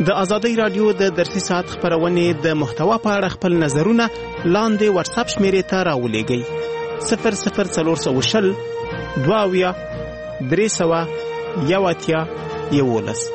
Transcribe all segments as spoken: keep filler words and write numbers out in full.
د آزادۍ رادیو د درسي ساعت خبرونې د محتوا په اړه خپل نظرونه لاندې واتساپ شمیرې ته راولېږئ. صفر صفر څلور سوه شل دوه اویا درې سوه یو اتیا یولس.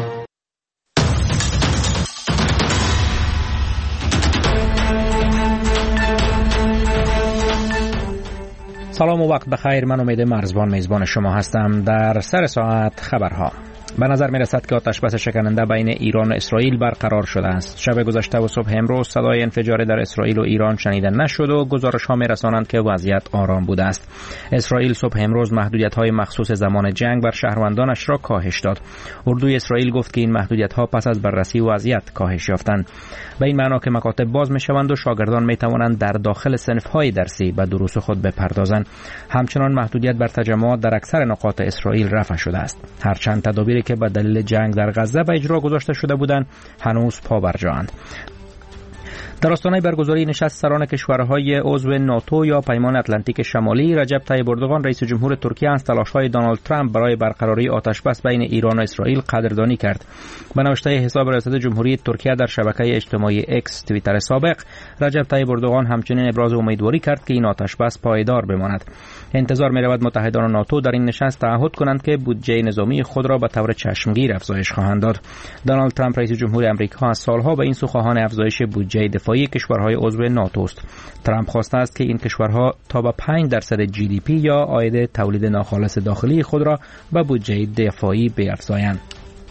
سلام و وقت بخیر. من امید مرزبان میزبان شما هستم. در سر ساعت خبرها. به نظر می رسد که آتش بس شکننده بین ایران و اسرائیل برقرار شده است. شب گذشته و صبح امروز صدای انفجار در اسرائیل و ایران شنیده نشد و گزارش ها می رسانند که وضعیت آرام بوده است. اسرائیل صبح امروز محدودیت های مخصوص زمان جنگ بر شهروندانش را کاهش داد. اردوی اسرائیل گفت که این محدودیت ها پس از بررسی وضعیت کاهش یافتند. به این معنا که مکاتب باز می شوند و شاگردان می توانند در داخل صنف های درسی به دروس خود بپردازند. همچنان محدودیت بر تجمعات در اکثر نقاط اسرائیل رفع شده است. هرچند تدابیری که به دلیل جنگ در غزه به اجرا گذاشته شده بودند هنوز پا بر جااند. در آستانه برگزاری نشست سران کشورهای عضو ناتو یا پیمان اتلانتیک شمالی، رجب طیب اردوغان رئیس جمهور ترکیه از تلاش‌های دونالد ترامپ برای برقراری آتش‌بس بین ایران و اسرائیل قدردانی کرد. به نوشته حساب ریاست جمهوری ترکیه در شبکه اجتماعی اکس توییتر سابق، رجب طیب اردوغان همچنین ابراز امیدواری کرد که این آتش‌بس پایدار بماند. انتظار می‌رود متحدان ناتو در این نشست تعهد کنند که بودجه نظامی خود را به طور چشمگیر افزایش خواهند داد. دونالد ترامپ رئیس جمهور آمریکا از سالها به این سو خواهان افزایش بودجه دفاعی کشورهای عضو ناتو است. ترامپ خواسته است که این کشورها تا به پنج درصد جی دی پی یا عاید تولید ناخالص داخلی خود را به بودجه دفاعی بیفزایند.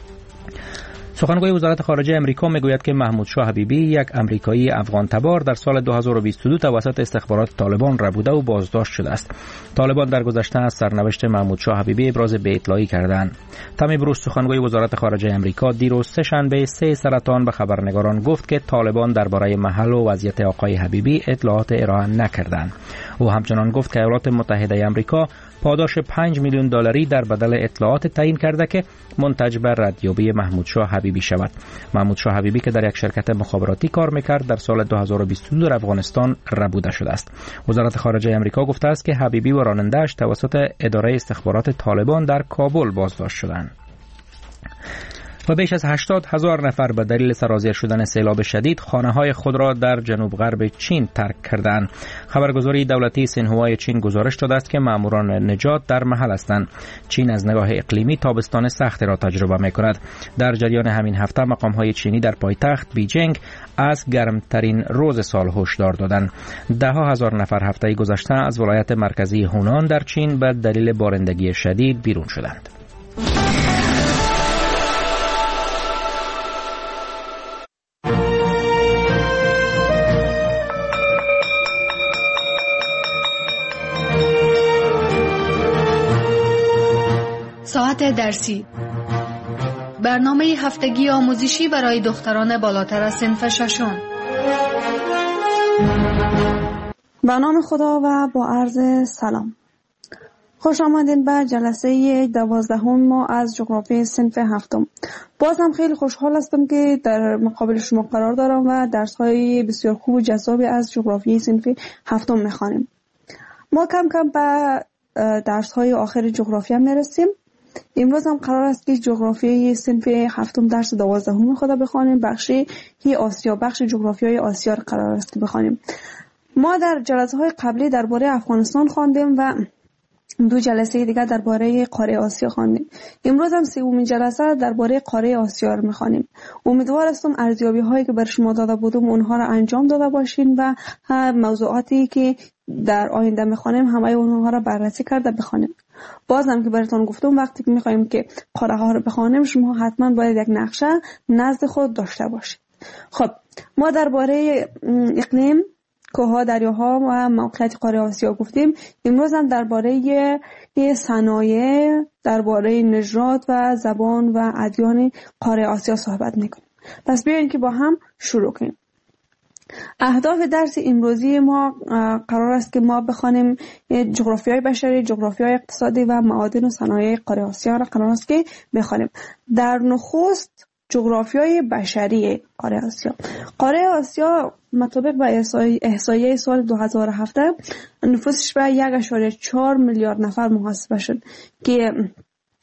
سخنگوی وزارت خارجه امریکا میگوید که محمود شاه حبیبی یک امریکایی افغان تبار در سال دو هزار و بیست و دو توسط استخبارات طالبان ربوده و بازداشت شده است. طالبان در گذشته از سرنوشت محمود شاه حبیبی ابراز بی‌اطلاعی کردند. تامی بروس سخنگوی وزارت خارجه امریکا دیروز سه شنبه سه سرطان به خبرنگاران گفت که طالبان درباره محل و وضعیت آقای حبیبی اطلاعات ارائه نکردند. او همچنان گفت که ایالات متحده آمریکا پاداش پنج میلیون دلاری در بدل اطلاعات تعیین کرده که منتج بر ردیابی محمود شاه حبیبی شود. محمود شاه حبیبی که در یک شرکت مخابراتی کار میکرد در سال دو هزار و بیست و دو در افغانستان ربوده شده است. وزارت خارجه آمریکا گفته است که حبیبی و راننده‌اش توسط اداره استخبارات طالبان در کابل بازداشت شدند. و بیش از هشتاد هزار نفر به دلیل سرازیر شدن سیلاب شدید خانه‌های خود را در جنوب غرب چین ترک کردند. خبرگزاری دولتی سینهوا چین گزارش داده است که ماموران نجات در محل هستند. چین از نگاه اقلیمی تابستان سخت را تجربه می‌کند. در جریان همین هفته مقام‌های چینی در پایتخت بیجینگ از گرمترین روز سال هشدار دادند. ده ها هزار نفر هفته گذشته از ولایت مرکزی هونان در چین به دلیل بارندگی شدید بیرون شدند. ساعت درسی، برنامه هفتگی آموزشی برای دختران بالاتر از صنف ششم. به نام خدا و با عرض سلام. خوش آمدین به جلسه دوازدهم ما از جغرافی صنف هفتم. باز هم خیلی خوشحال هستم که در مقابل شما قرار دارم و درس‌های بسیار خوب و جذابی از جغرافی صنف هفتم می‌خوانیم. ما کم کم به درس‌های آخر جغرافی هم میرسیم. امروز هم قرار است که جغرافی صنف هفتم درس دوازدهم خود بخوانیم. بخشی هی آسیا، بخش جغرافیای آسیا را قرار است که بخوانیم. ما در جلسه‌های قبلی درباره افغانستان خواندیم و دو جلسه دیگر درباره قاره آسیا خواندیم. امروز هم سومین جلسه درباره قاره آسیا رو می‌خوانیم. امیدوار هستم ارزیابی‌هایی که بر شما داده بودم اونها را انجام داده باشین و موضوعاتی که در آینده می‌خوانیم همه اونها را بررسی کرده بخوانیم. بازم که براتون گفتم وقتی که می‌خوایم که قاره ها رو بخوانیم شما حتما باید یک نقشه نزد خود داشته باشید. خب ما درباره اقلیم، کوه‌ها، دریاها و موقعیت قاره آسیا گفتیم. امروز هم درباره صنایع، درباره نژاد و زبان و ادیان قاره آسیا صحبت می‌کنیم. پس بیاین که با هم شروع کنیم. اهداف درس امروزی ما قرار است که ما بخوانیم جغرافیای بشری، جغرافیای اقتصادی و معادن و صنایع قاره آسیا را قرار است که بخوانیم. در نخست جغرافیای بشری قاره آسیا. قاره آسیا مطابق به احصایه سال دو هزار و هفت نفوسش به یک و چهار میلیارد نفر محاسبه شد که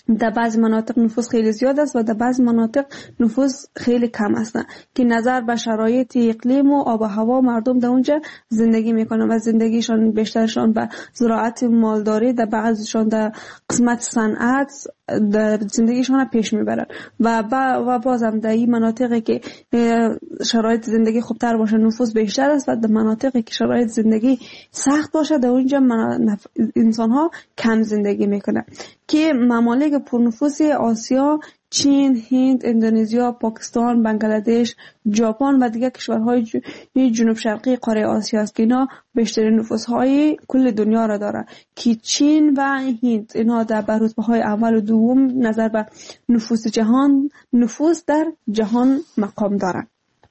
در بعض مناطق نفوس خیلی زیاد است و در بعض مناطق نفوس خیلی کم است که نظر به شرایط اقلیم و آب و هوا مردم در اونجا زندگی میکنن و زندگیشان بیشترشان به زراعت مالداری، در بعضشان در قسمت صنعت در زندگیشان پیش میبرن و و بازم در این مناطقی که شرایط زندگی خوبتر باشه نفوس بیشتر است و در مناطقی که شرایط زندگی سخت باشه در اونجا انسان ها کم زندگی میکنن که ممالک پرنفوس آسیا چین، هند، اندونزیا، پاکستان، بنگلادش، ژاپن و دیگر کشورهای جنوب شرقی قاره آسیا است که اینا بیشترین نفوس‌های کل دنیا را دارند که چین و هند اینا در رتبه‌های اول و دوم نظر به نفوس جهان نفوس در جهان مقام دارند.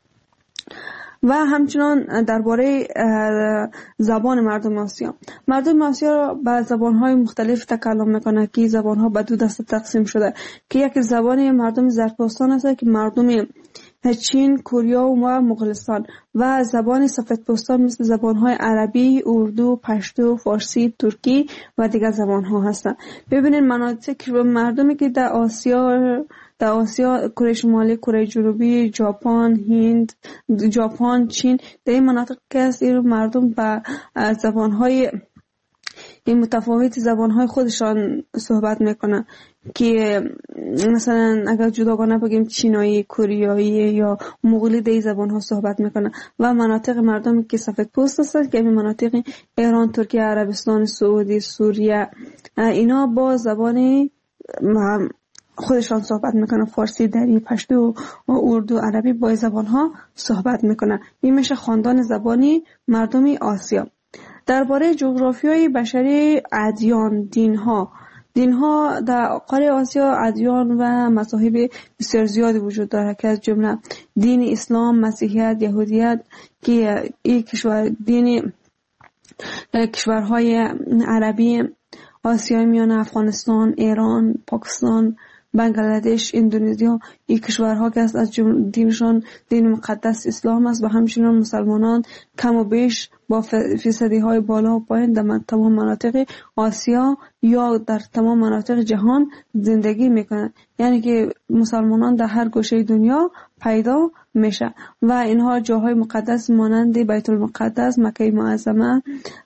و همچنان درباره زبان مردم آسیا، مردم آسیا به زبان‌های مختلف تکلم میکنند که زبان‌ها به دو دسته تقسیم شده که یکی زبان مردم زرتشتان است که مردم چین، کره و مغولستان و زبان سفیدپوستان مثل زبان‌های عربی، اردو، پشتو، فارسی، ترکی و دیگر زبان‌ها هستند. ببینید مناطق مردمی که در آسیا در آسیا کره شمالی، کره جنوبی، ژاپن، هند، ژاپن، چین در این مناطق که است این مردم با زبان‌های این متفاوت زبان‌های خودشان صحبت میکنن که مثلا اگر جداگانه بگیم چینایی، کوریایی یا مغولی در این زبان‌ها صحبت میکنن و مناطق مردمی که سفید پوست هستند که این مناطق ایران، ترکیه، عربستان سعودی، سوریه اینا با زبان خودشان صحبت میکنن، فارسی، دری، پشتو و اردو، عربی با زبان‌ها صحبت میکنن. این میشه خاندان زبانی مردمی آسیا. درباره جغرافیای بشری ادیان، دین‌ها دین‌ها در قاره آسیا ادیان و مذاهب بسیار زیادی وجود دارد که از جمله دین اسلام، مسیحیت، یهودیت که این کشور دین کشورهای عربی آسیای میانه، افغانستان، ایران، پاکستان، بنگلادش، اندونزیا این کشورها که از دینشان دین مقدس اسلام است و همچنین مسلمانان کم و بیش با فیصدی های بالا و پایین در تمام مناطق آسیا یا در تمام مناطق جهان زندگی میکنند، یعنی که مسلمانان در هر گوشه دنیا پیدا میشه و اینها جاهای مقدس مانند بیت المقدس، مکه معظمه،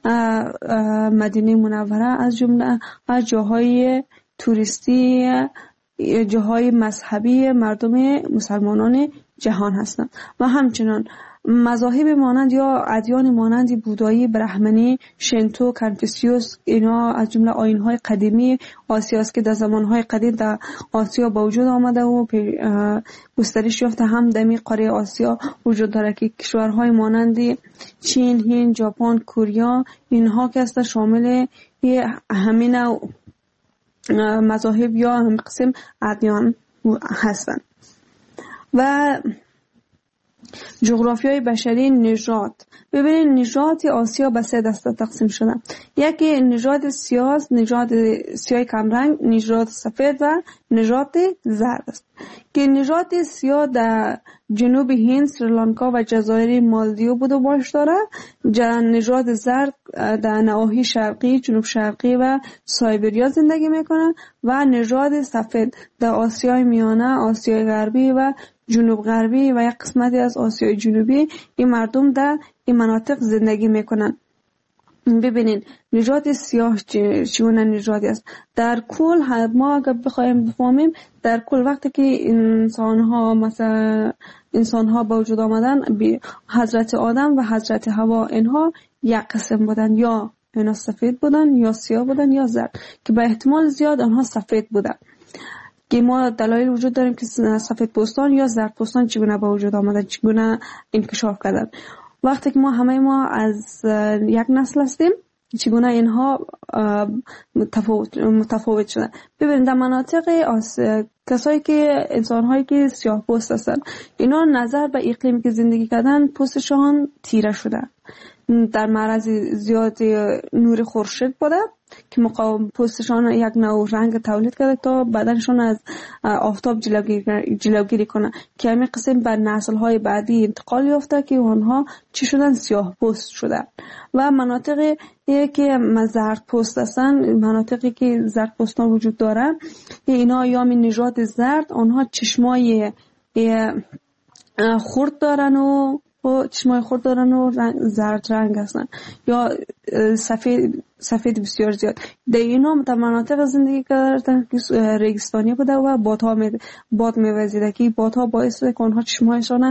مدینه منوره از جمله از جاهای توریستی جاهای مذهبی مردم مسلمانان جهان هستند و همچنان مذاهب مانند یا ادیان مانند بودایی، برهمنی، شینتو، کنفوسیوس اینا از جمله آیین‌های قدیمی آسیا است که در زمان‌های قدیم در آسیا با وجود آمده و گسترش یافته هم در قاره آسیا وجود دارد که کشورهای مانند چین، هند، ژاپن، کره اینها که است شامل همین مذاهب یا هم قسم ادیان هستند. و جغرافیای بشری نژاد، ببینید نژاد آسیا به سه دسته تقسیم شده. یکی نژاد سیاه، نژاد سیاه کمرنگ، نژاد سفید و نژاد زرد است که نژاد سیاه در جنوب هند، سریلانکا و جزایر مالدیو بود و باش داره. نژاد زرد در نواحی شرقی، جنوب شرقی و سایبریا زندگی میکنه و نژاد سفید در آسیای میانه، آسیای غربی و جنوب غربی و یک قسمتی از آسیای جنوبی این مردم در این مناطق زندگی میکنن. ببینین نژاد سیاه چگونه نژادی است. در کل ما اگر بخوایم بفهمیم در کل وقتی که انسان ها مثلا انسان ها با وجود آمدن حضرت آدم و حضرت حوا اینها یک قسم بودن، یا اینا سفید بودن یا سیاه بودن یا زرد که به احتمال زیاد آنها سفید بودن که ما دلایل وجود داریم که سفید پوستان یا زرد پوستان چگونه با وجود آمدن، چگونه انکشاف کردن. وقتی که ما همه ما از یک نسل هستیم چگونه اینها متفاوت متفاوت شدن. ببینید در مناطق کسایی که انسان‌هایی که سیاه پوست هستن اینا نظر به اقلیمی که زندگی کردن پوستشان تیره شده در معرض زیاد نور خورشید بوده که مقاوم پوستشان یک نوع رنگ تولید کرده تا بدنشان از آفتاب جلوگیری, جلوگیری کنه که همین قسم بر نسل‌های بعدی انتقال یافته که آنها چی شدن؟ سیاه پوست شدن. و مناطقی که زرد پوست هستن، مناطقی که زرد پوست ها وجود داره، اینا یا می نژاد زرد، آنها چشمای خرد دارن و و چشمای خود دارن و رنگ زرد رنگ هستن یا سفید سفید بسیار زیاد. در اینا در مناطق زندگی کردن که ریگستانی بوده و بادها می باد میوزیده که بادها باعث شده که آنها چشمایشان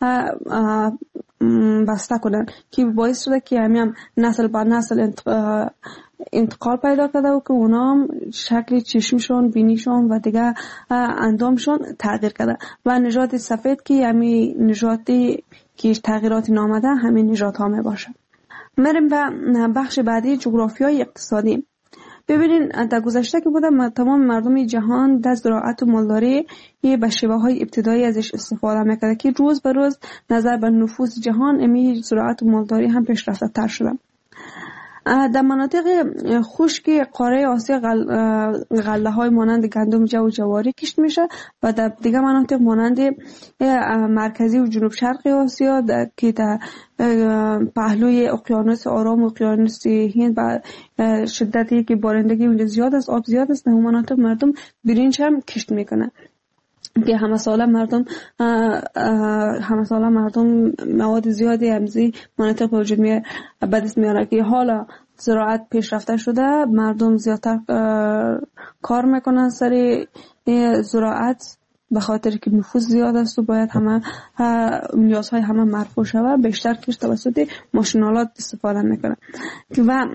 بسته کنن که باعث شده که همین نسل بعد نسل انتقال پیدا کرده و که اونا شکل چشمشون، بینیشون و دیگه اندامشون تغییر کرده و نژاد سفید که همین نژادی که تغییرات نامده همین نژاد ها می باشه. میریم به بخش بعدی، جغرافیای اقتصادی. ببینین در گذشته که بودم تمام مردم جهان در زراعت و مالداری به شیوه های ابتدایی ازش استفاده میکرده که روز به روز نظر به نفوذ جهان امی زراعت و مالداری هم پیشرفته تر شده. در مناطق خشک قاره آسیا غله های مانند گندم، جو و جواری کشت میشه و در دیگه مناطق مانند مرکزی و جنوب شرقی آسیا که در پهلوی اقیانوس آرام و اقیانوس هند و شدتی که بارندگی اونجا زیاد است، آب زیاد است، در اون مناطق مردم برنج هم کشت میکنن که همه ساله مردم همه ساله مردم مواد زیادی همزی مناطق به وجود میاره به دست میاره که حالا زراعت پیشرفته شده، مردم زیادتر کار میکنن سر زراعت به خاطر که نفوذ زیاد است و باید همه نیازهای همه مرفوع شود، بیشتر کش توسط ماشینالات استفاده میکنن و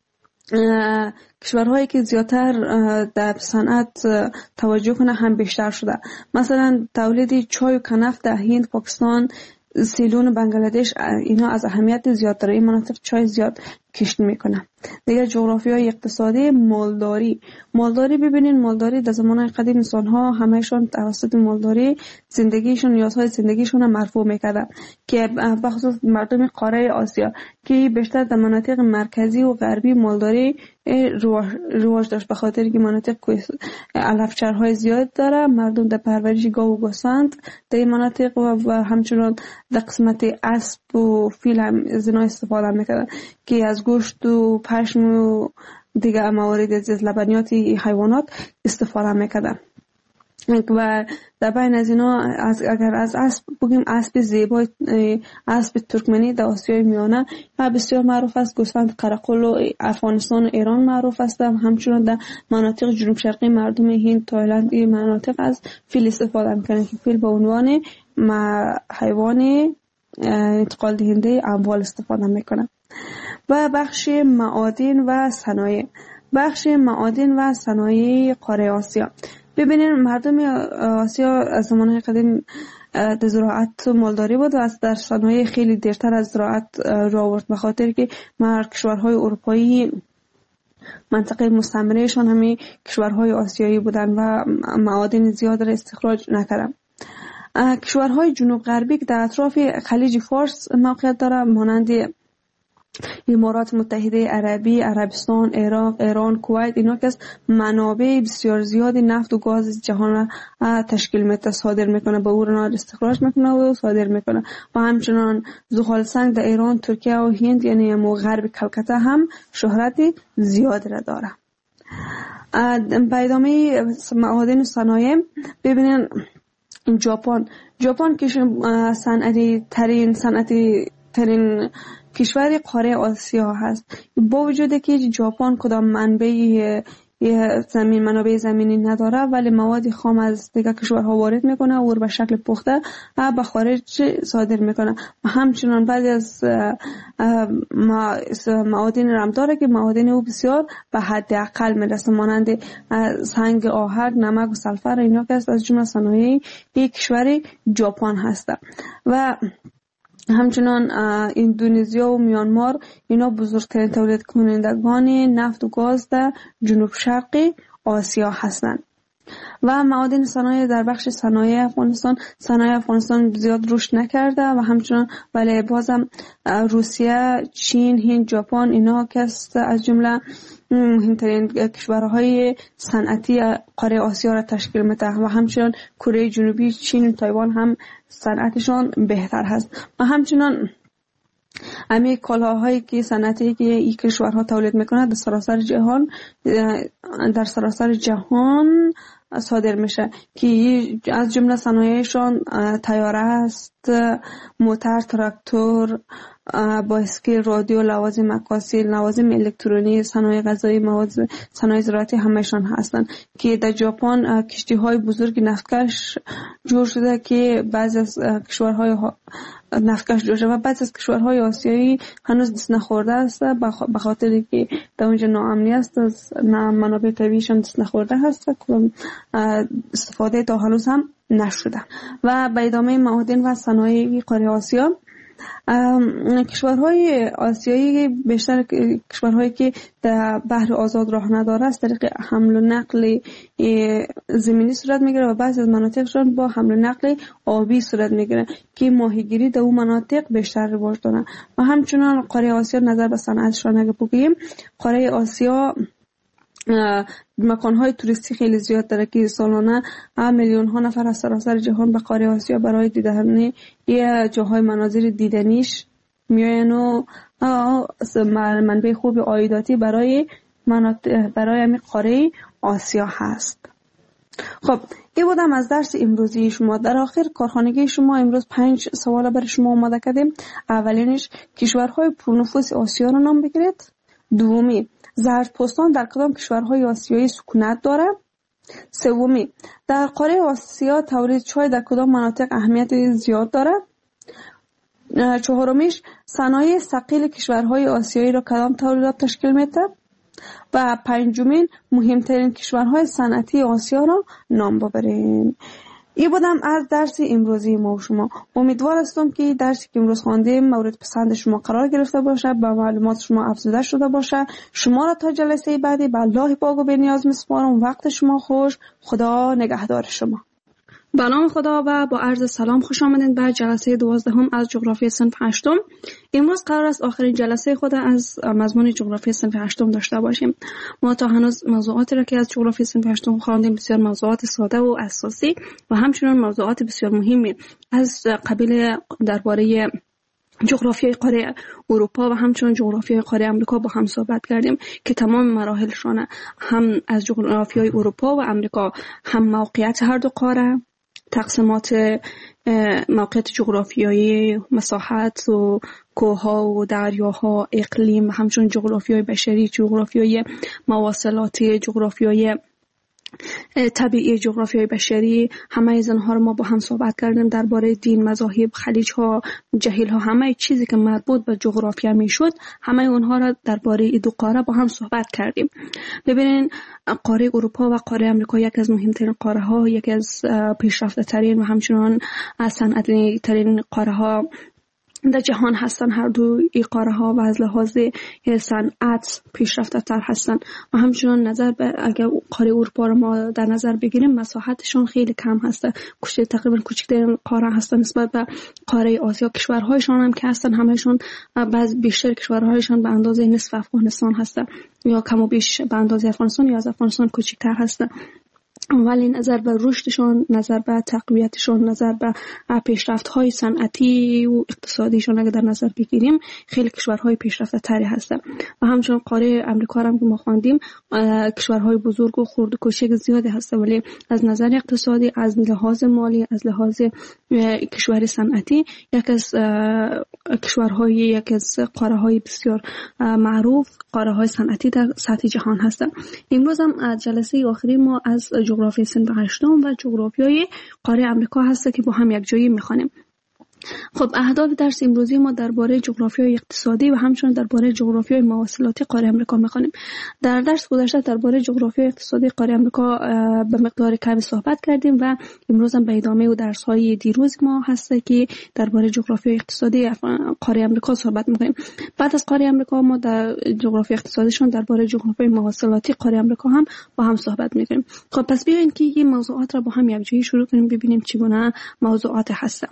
کشورهایی که زیادتر در صنعت توجه کنه هم بیشتر شده. مثلا تولید چای و کنف در هند، پاکستان، سیلون و بنگلادش اینا از اهمیت زیاد داره. این مناطق چای زیاد کشت میکنه. دیگه جغرافیای اقتصادی، مالداری. مالداری ببینین، مالداری در زمان قدیم انسان ها همهشون توسط مالداری زندگیشون، نیازهای زندگیشون مرفوع میکردن که بخصوص مردم قاره آسیا که بیشتر در مناطق مرکزی و غربی مالداری رواج داشت به خاطر که مناطق علفچرهای زیاد داره. مردم در پرورش گاو و گوسفند در این مناطق و همچنان در قسمت اسب و فیل هم زنا استفاده میکردن که از گوشت و پشم و دیگه موارد از لبنیات حیوانات استفاده میکردن. و در بین از اینا از اگر از اسب بگیم، اسب زیبا، اسب ترکمنی در آسیای میانه و بسیار معروف است. گوسفند قرقل و افغانستان و ایران معروف است. همچنان در مناطق جنوب شرقی مردم هند، تایلند این مناطق از فیل استفاده میکنن که فیل به عنوان حیوان انتقال دهنده اموال استفاده میکنن. و بخش معادن و صنایع. بخش معادن و صنایع قاره آسیا. ببینید مردم آسیا از زمانهای قدیم در زراعت و مالداری بود و از در صنایع خیلی دیرتر از زراعت رو آورد به خاطر که مر کشورهای اروپایی منطقه مستعمرهشان همین کشورهای آسیایی بودن و معادن زیاد را استخراج نکردن. کشورهای جنوب غربی که در اطراف خلیج فارس موقعیت داره مانند امارات متحده عربی، عربستان، عراق، ایران، کویت، اینا که از منابع بسیار زیادی نفت و گاز جهان را تشکیل میده، صادر میکنه، به اون استخراج میکنه و صادر میکنه. و همچنان زغال سنگ در ایران، ترکیه و هند یعنی مو غرب کلکته هم شهرت زیاد را داره. به ادامه معادن و صنایع ببینین ژاپن. ژاپن که صنعتی ترین صنعتی ترین کشور قاره آسیا هست. با وجود که ژاپن کدام منبع زمین منابع زمینی نداره ولی مواد خام از دیگر کشورها وارد میکنه و به شکل پخته به خارج صادر میکنه. و همچنان بعضی از معادن رم داره که معادن او بسیار به حد اقل میرسه مانند سنگ آهک، نمک و سلفر. اینا که از جمله صنایع یک کشور ژاپن هست. و همچنان اندونزیا و میانمار اینا بزرگترین تولید کنندگان نفت و گاز در جنوب شرقی آسیا هستند. و معادن صنایع در بخش صنایع افغانستان صنایع افغانستان زیاد رشد نکرده و همچنان ولی بازم روسیه، چین، هند، ژاپن اینا که از جمله مهمترین کشورهای صنعتی قاره آسیا را تشکیل میده و همچنان کره جنوبی، چین و تایوان هم صنعتشان بهتر هست و همچنان امی کالاهایی که صنعتی که این کشورها تولید میکنند در سراسر جهان در سراسر جهان صادر میشه که از جمله صنایعشان طیاره است، موتر، تراکتور، بایسکل، رادیو، لوازم مکاسی، لوازم الکترونی، صنایع غذایی، مواد صنایع زراعتی همهشان هستند که در ژاپن کشتی های بزرگ نفتکش جور شده که بعضی از کشورهای نفتکش جور شده و بعضی از کشورهای آسیایی هنوز دست نخورده است به خاطر که در اونجا ناامنی است، از منابع طبیعیشان دست نخورده هست و استفاده تا هنوز هم نشده. و به ادامه معادن و صنایع قاره آسیا، کشورهای آسیایی بیشتر کشورهایی که در بحر آزاد راه نداره از طریق حمل و نقل زمینی صورت میگیره و بعضی از مناطقشان با حمل و نقل آبی صورت میگیره که ماهیگیری در اون مناطق بیشتر رواج داره. و همچنان قاره آسیا نظر به صنعتشان اگه بگیم، قاره آسیا مکانهای توریستی خیلی زیاد داره که سالانه میلیون ها نفر از سراسر جهان به قاره آسیا برای دیدن یه جاهای مناظر دیدنیش میاین و منبع خوب عایداتی برای برای همین قاره آسیا هست. خب این بودم از درس امروزی شما. در آخر کارخانگی شما امروز پنج سوال برای شما آماده کردیم. اولینش کشورهای پرنفوذ آسیا رو نام بگیرید. دومی زردپوستان در کدام کشورهای آسیایی سکونت داره؟ سومی در قاره آسیا تولید چای در کدام مناطق اهمیت زیاد داره؟ چهارمیش صنایع ثقیل کشورهای آسیایی را کدام تولیدات تشکیل میده؟ و پنجمین مهمترین کشورهای صنعتی آسیا را نام ببرین. این بودم از درس امروزی ما و شما. امیدوار هستم که درسی که امروز خواندیم مورد پسند شما قرار گرفته باشه، با معلومات شما افزوده شده باشه. شما را تا جلسه بعدی به الله پاک و بی‌نیاز میسپارم. وقت شما خوش. خدا نگهدار شما. به نام خدا و با عرض سلام خوش آمدید به جلسه دوازدهم از جغرافی صنف هشتم. امروز قرار است آخرین جلسه خود از مضمون جغرافی صنف هشتم داشته باشیم. ما تا هنوز موضوعاتی را که از جغرافی صنف هشتم خواندیم بسیار موضوعات ساده و اساسی و همچنین موضوعات بسیار مهمی از قبیل درباره جغرافیای قاره اروپا و همچنین جغرافیای قاره امریکا با هم صحبت کردیم که تمام مراحلشان هم از جغرافیای اروپا و امریکا هم موقعیت هر دو قاره، تقسیمات موقعیت جغرافیایی، مساحت و کوهها و دریاها، اقلیم و همچنین جغرافیای بشری، جغرافیای مواصلاتی، جغرافیای طبیعی، جغرافیای بشری، همه از اینها رو ما با هم صحبت کردیم. درباره دین، مذاهب، خلیج ها، جهیل ها، همه چیزی که مربوط به جغرافیا میشد همه اونها را درباره این دو قاره با هم صحبت کردیم. ببینین قاره اروپا و قاره امریکا یک از مهمترین قاره ها، یک از پیشرفته ترین و همچنان از صنعتی ترین قاره ها در جهان هستن. هر دو این قاره ها و از لحاظ صنعت پیشرفته تر هستن و همچنان نظر به اگر قاره اروپا رو ما در نظر بگیریم مساحتشون خیلی کم هسته، کوچک تقریبا کوچکترین قاره هستن نسبت به قاره آسیا. کشورهایشان هم که هستن همهشون بعض بیشتر کشورهایشان به اندازه نصف افغانستان هستن یا کم و بیش به اندازه افغانستان یا از افغانستان کوچکتر هستن. ولی نظر به رشدشون، نظر به تقویتشون، نظر به پیشرفت‌های صنعتی و اقتصادیشون اگه در نظر بگیریم خیلی کشورهای پیشرفته تری هستن. و همچنین قاره امریکا هم که ما خواندیم کشورهای بزرگ و خرد و کوچک زیادی هستن، ولی از نظر اقتصادی، از لحاظ مالی، از لحاظ کشور صنعتی یک از کشورهای یک از قاره‌های بسیار معروف، قاره‌های صنعتی در سطح جهان هستن. امروز هم جلسه آخری ما از جغرافی صنف هشتم و جغرافیای قاره امریکا هست که با هم یک جایی میخوانیم. خب اهداف درس امروزی ما درباره جغرافیای اقتصادی و همچنین درباره جغرافیای مواصلاتی قاره آمریکا می‌خوانیم. در درس گذشته درباره جغرافیای اقتصادی قاره آمریکا به مقدار کمی صحبت کردیم و امروز هم به ادامه و درس‌های دیروز ما هست که درباره جغرافیای اقتصادی قاره آمریکا صحبت می‌کنیم. بعد از قاره آمریکا ما در جغرافیای اقتصادیشون درباره جغرافیای مواصلاتی قاره آمریکا هم با هم صحبت می‌کنیم. خب پس بیاین که این موضوعات را با هم یکجایی شروع کنیم ببینیم چگونه موضوعات هستند.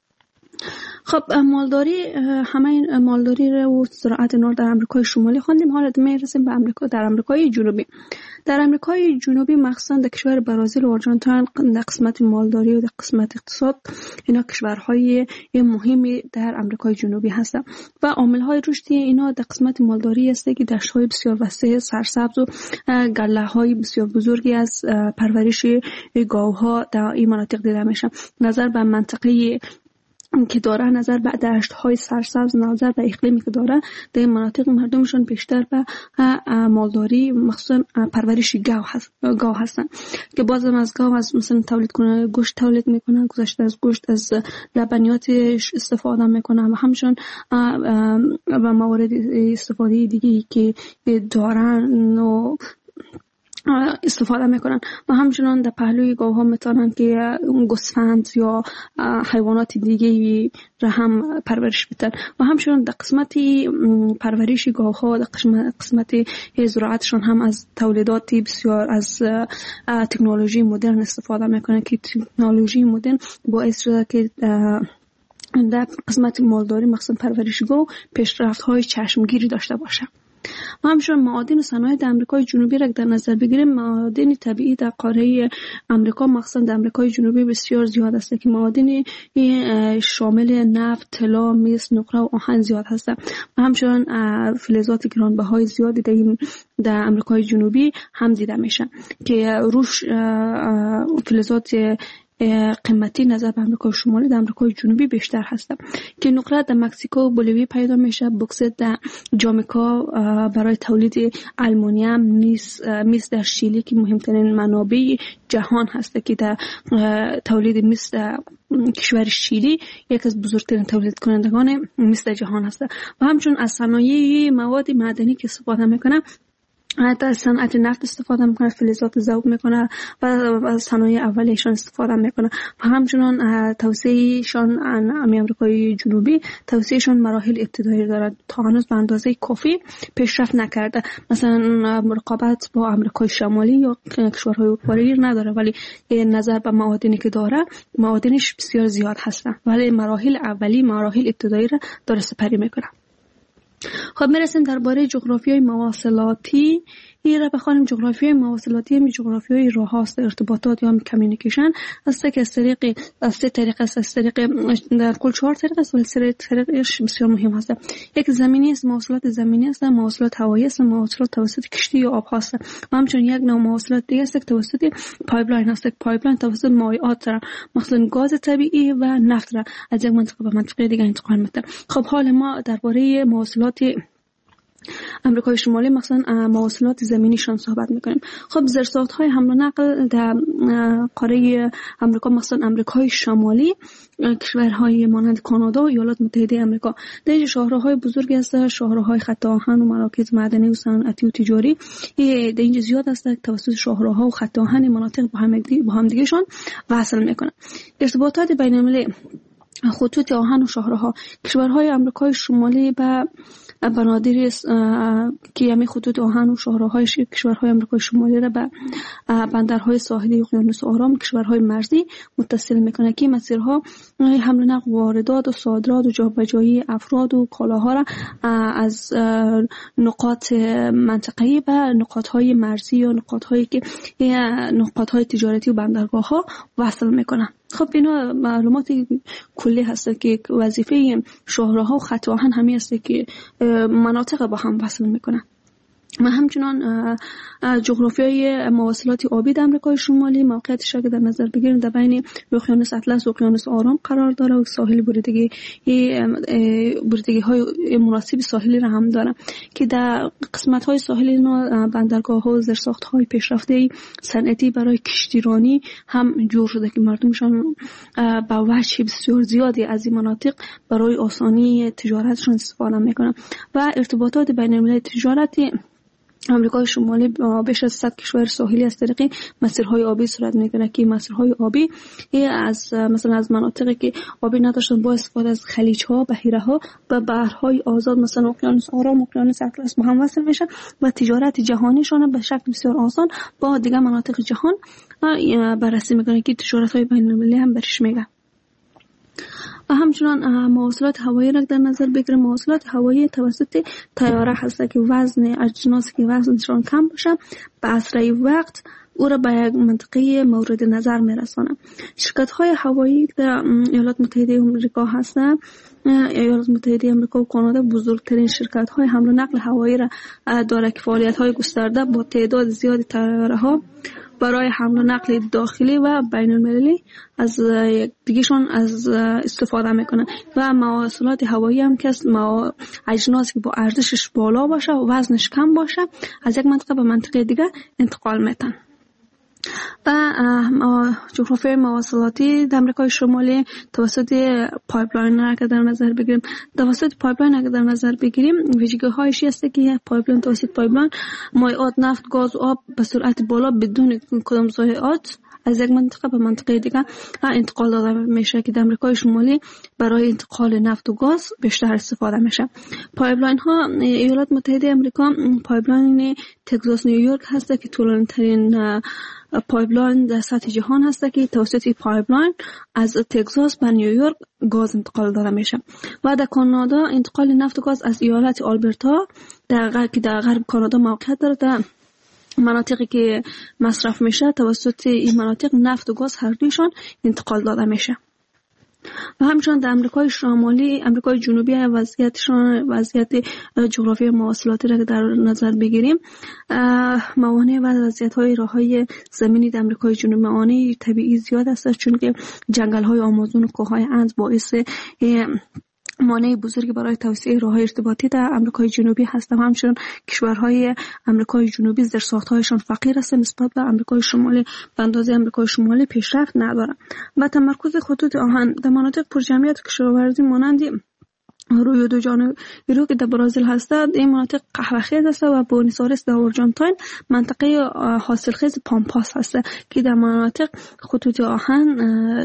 خب مالداری، همه این مالداری رو زراعت نور در آمریکای شمالی خواندیم. حالا میرسیم به آمریکا. در آمریکای جنوبی در آمریکای جنوبی مخصوصا در کشور برزیل و آرژانتین در قسمت مالداری و در قسمت اقتصاد اینا کشورهای مهمی در آمریکای جنوبی هستند و عامل‌های رشد اینا در قسمت مالداری است که دشت‌های بسیار وسیع سرسبز و گله‌های بسیار بزرگی از پرورش گاوها در این مناطق دیده میشه. نظر به منطقه که داره، نظر به دشت‌های سرسبز، نظر به اقلیمی که داره، در این مناطق مردمشون بیشتر به مالداری مخصوصا پرورش گاو هست گاو هستن که بازم از گاو از مثلا تولید کنه گوشت تولید میکنن، گذشته از گوشت از لبنیاتش استفاده میکنن و همچنین و موارد استفاده دیگه که دارن و استفاده میکنن و همچنان در پهلوی گاوها میتونن که گوسفند یا حیوانات دیگه را هم پرورش بدن و همچنان در قسمت پرورش گاوها در قسمت زراعتشون هم از تولیدات بسیار از تکنولوژی مدرن استفاده میکنن که تکنولوژی مدرن باعث شده که در قسمت مالداری مخصوصا پرورش گاو پیشرفت‌های چشمگیری داشته باشه. و همچنین معادن و صنایع در آمریکای جنوبی را در نظر بگیریم، معادن طبیعی در قاره آمریکا مخصوصا در آمریکای جنوبی بسیار زیاد است که معادن شامل نفت، طلا، مس، نقره و آهن زیاد هستند و همچنین فلزات گرانبهای زیادی در این در آمریکای جنوبی هم دیده میشن که روش فلزات قیمتی نظر به آمریکای شمالی در آمریکای جنوبی بیشتر هست که نقره در مکزیکو و بولیوی پیدا میشه، بوکسیت در جامائیکا برای تولید آلومینیوم، نیز میز در شیلی که مهمترین منابع جهان هست که در تولید میز در کشور شیلی یک از بزرگترین تولید کنندگان میز در جهان هست و همچنین از صنایع مواد معدنی که استفاده میکنه حتی صنعت نفت استفاده میکنه، فلزات ذوب میکنه و از صنایع اولیشان استفاده میکنه و همچنان توسعهشان آمریکای جنوبی توسعهشان مراحل ابتدایی دارد، تا هنوز به اندازه کافی پیشرفت نکرده. مثلا رقابت با آمریکای شمالی یا کشورهای اروپایی نداره، ولی نظر به معادنی که داره معادنش بسیار زیاد هستن، ولی مراحل اولی مراحل ابتدایی را داره سپری میکنه. خب میرسیم درباره جغرافیای مواصلاتی. این را بخوانیم. جغرافیای مواصلاتی هم جغرافیای راه‌هاست، ارتباطات یا کمیونیکیشن است که از طریق از سه طریق است از طریق در کل چهار طریق است ولی سه طریقش بسیار مهم است. یک زمینی است، مواصلات زمینی است، مواصلات هوایی است، مواصلات توسط کشتی یا آب هست و همچنین یک نوع مواصلات دیگه است که توسط پایپلاین است. پایپلاین توسط مایعات را مثلا گاز طبیعی و نفت را از یک منطقه به منطقه دیگه انتقال می‌کنه. خب حال ما درباره مواصلات آمریکای شمالی مثلا مواصلات زمینیشان صحبت میکنیم. خب زیرساخت‌های حمل و نقل در قاره آمریکا مثلا آمریکای شمالی کشورهای مانند کانادا و ایالات متحده آمریکا در این شاهراهای بزرگی هستند، شاهراهای خط آهن و مراکز معدنی و صنعتی و تجاری در اینجا زیاد هستند. توسط شاهراها و خط آهن مناطق با هم با هم دیگه‌شان وصل میکنن. ارتباطات بین‌المللی خطوط آهن و شاهراها کشورهای آمریکای شمالی به بنادری که یعنی خطوط آهن و شاهراهای کشورهای آمریکای شمالی را به بندرهای ساحلی اقیانوس آرام کشورهای مرزی متصل میکنه که مسیرها حمل و نقل واردات و صادرات و جابجایی افراد و کالاها را از نقاط منطقه‌ای به نقاطهای مرزی و نقاطهایی که نقاطهای تجارتی و بندرگاه‌ها وصل میکنه. خب اینا معلومات کلی هست که وظیفه شاهراها و خط آهن همین است که مناطق با هم وصل میکنن. و همچنان جغرافیای مواصلات آبی در آمریکای شمالی موقعیتش را در نظر بگیریم در بین اقیانوس اطلس و اقیانوس آرام قرار داره و ساحل بریدگی بریدگی های مناسب ساحلی را هم داره که در قسمت های ساحلی اینا بندرگاه ها و زیرساخت های پیشرفته صنعتی برای کشتیرانی هم جور شده که مردمشان با وجه بسیار زیادی از این مناطق برای آسانی تجارتشان استفاده میکنن و ارتباطات بین المللی تجارتی آمریکای شمالی بیش از صد کشور ساحلی از طریق مسیرهای آبی صورت میکنه که مسیرهای آبی از مثلا از مناطقی که آبی نداشتن با استفاده از خلیج‌ها، بحیره‌ها و بحرهای آزاد مثلا اقیانوس آرام، اقیانوس اطلس با هم وصل میشن و تجارت جهانیشون به شکل بسیار آسان با دیگر مناطق جهان بررسی میکنه که تجارت‌های بین‌المللی هم برش میگه. و همچنان مواصلات هوایی را در نظر بگیریم. مواصلات هوایی توسط طیاره هست که وزن اجناس که وزنشان کم باشه به اسرع وقت او را به یک منطقه مورد نظر میرسانه. شرکت های هوایی در ایالات متحده آمریکا هستند. ایالات متحده آمریکا و کانادا بزرگترین شرکت های حمل و نقل هوایی را داره که فعالیت های گسترده با تعداد زیادی طیاره ها برای حمل و نقل داخلی و بین المللی از دیگهشون از استفاده میکنن و مواصلات هوایی هم که اجناس که با ارزشش بالا باشه و وزنش کم باشه از یک منطقه به منطقه دیگه انتقال میتن. و جغرافیای مواصلاتی در آمریکای شمالی توسط پایپلاین را که در نظر بگیریم توسط پایپلاین را که در نظر بگیریم ویژگی‌هایش است که پایپلاین توسط پایپلاین مایعات نفت، گاز و آب به سرعت بالا بدون کدام ضایعات از یک منطقه به منطقه دیگه انتقال داده میشه که در آمریکای شمالی برای انتقال نفت و گاز بیشتر استفاده میشه. پایپلاین ها ایالات متحده آمریکا پایپلاین تگزاس نیویورک هست که طولانی ترین پایپلاین در سطح جهان هست که توسط پایپلاین از تگزاس به نیویورک گاز انتقال داده میشه. و در کانادا انتقال نفت و گاز از ایالت آلبرتا در غرب که در غرب کانادا موقعیت داره در مناطقی که مصرف میشه توسط این مناطق نفت و گاز هر دویشان انتقال داده میشه. و همچنان در امریکای شمالی امریکای جنوبی وضعیتشون وضعیت جغرافی مواصلاتی را در نظر بگیریم موانع و وضعیت‌های راههای زمینی در امریکای جنوبی موانع طبیعی زیاد است چون که جنگل‌های آمازون و کوههای اند باعث مانع بزرگی برای توسعه راه‌های ارتباطی در آمریکای جنوبی هست و همچنین کشورهای آمریکای جنوبی زیرساخت‌هایشان فقیر است نسبت به آمریکای شمالی به اندازه آمریکای شمالی پیشرفت ندارند. و تمرکز خطوط آهن در مناطق پرجمعیت کشاورزی مانند روی دو جانب رو که در برزیل هستند این مناطق قهوه‌خیز است و بوئنوس آیرس در آرژانتین منطقه حاصلخیز پامپاس هست که در مناطق خطوط آهن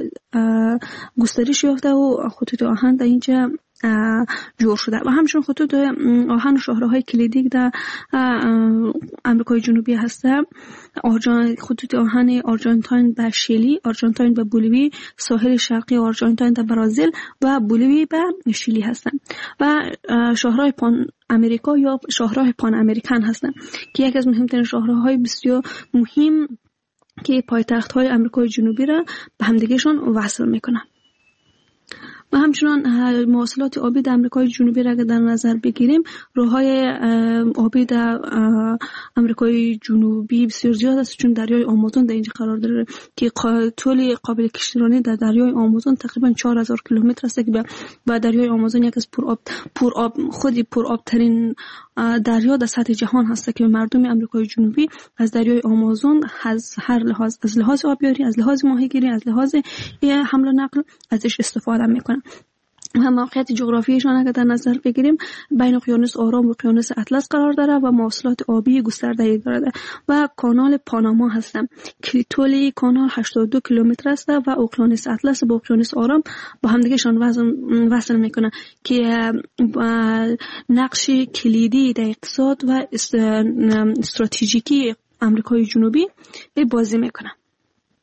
گسترش یافته و خطوط آهن در اینجا جور شده و همچنین خطوط آهن و شاهراهای کلیدی در آمریکای جنوبی هسته خطوط آهن آرژانتین به شیلی، آرژانتین به بولیوی، ساحل شرقی آرژانتین در برزیل و بولیوی به شیلی هستند و شاهراه پان امریکا یا شاهراه پان امریکن هستند که یکی از مهمترین شاهراهای بسیار مهم که پایتخت‌های آمریکای جنوبی را به همدیگه‌شان وصل می‌کنند. و همچنان مواصلات آبی در آمریکای جنوبی را در نظر بگیریم راههای آبی در آمریکای جنوبی بسیار زیاد است چون دریای آمازون در اینجا قرار داره که طول قابل کشتیرانی در دریای آمازون تقریبا چهار هزار کیلومتر است که با دریای آمازون یک از پرآب پرآب خودی پرآب ترین دریا در سطح جهان هست که مردم آمریکای جنوبی از دریای آمازون از هر لحاظ از لحاظ آبیاری از لحاظ ماهیگیری از لحاظ حمل و نقل ازش استفاده میکنن. و موقعیت جغرافیایشان اگر در نظر بگیریم بین اقیانوس آرام و اقیانوس اطلس قرار داره و مواصلات آبی گسترده‌ای داره و کانال پاناما هستند که طول کانال هشتاد و دو کیلومتر است و اقیانوس اطلس با اقیانوس آرام با همدیگه‌شان وصل میکنه که نقش کلیدی در اقتصاد و استراتژیکی آمریکای جنوبی بازی میکنه.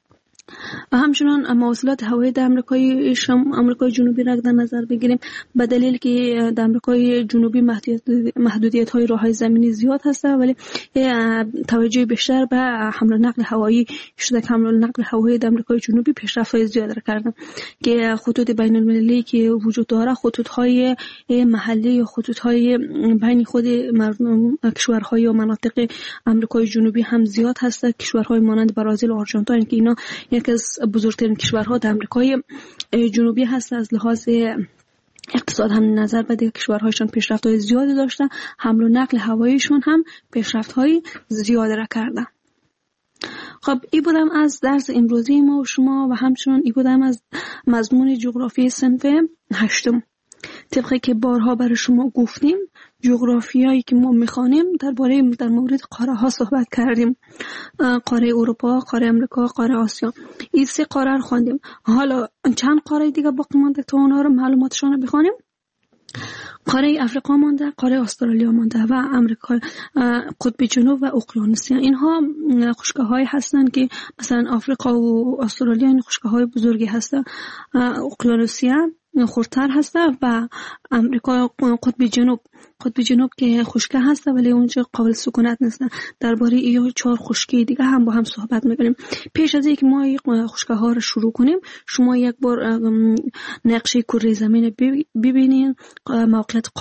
و همچنان مواصلات هوایی در آمریکای شم آمریکای جنوبی را در نظر بگیریم، به دلیل که در آمریکای جنوبی محدودیت های راههای زمینی زیاد هست، ولی توجه بیشتر به حمل و نقل هوایی شده که حمل و نقل هوایی در آمریکای جنوبی پیشرفت های زیاد را کردن که خطوط بین المللی که وجود داره، خطوط های محلی یا خطوط های بین خود مردم کشورهای و مناطق آمریکای جنوبی هم زیاد هست. کشورهای مانند برزیل و آرژانتین که اینا یکی از بزرگترین کشورها در آمریکای جنوبی هست، از لحاظ اقتصاد هم نظر به دیگه کشورهایشان پیشرفت‌های زیادی داشتن، حمل و نقل هواییشون هم پیشرفت‌های زیادی را کردن. خب این بودم از درس امروزی ما و شما و همچنان این بودم از مضمون جغرافی صنف هشتم. طبقی که بارها برای شما گفتیم، جغرافیایی که ما میخوانیم درباره در مورد قاره ها صحبت کردیم، قاره اروپا، قاره امریکا، قاره آسیا. این سه قاره رو خواندیم. حالا چند قاره دیگه باقی مونده تا اونها رو معلوماتشون رو بخوانیم. قاره افریقا مانده، قاره استرالیا مانده و امریکا، قطب جنوب و اقیانوسیا. اینها خشکه‌هایی هستند که مثلا آفریقا و استرالیا این خشکه‌های بزرگی هستند. اقیانوسیا خردتر هسته و امریکا قطب جنوب قطب جنوب که خشکه هسته ولی اونجا قابل سکونت نیست. درباره این چهار خشکی دیگه هم با هم صحبت میکنیم. پیش از اینکه ما این خشکه ها رو شروع کنیم، شما یک بار نقشه کره زمین ببینین، موقعیت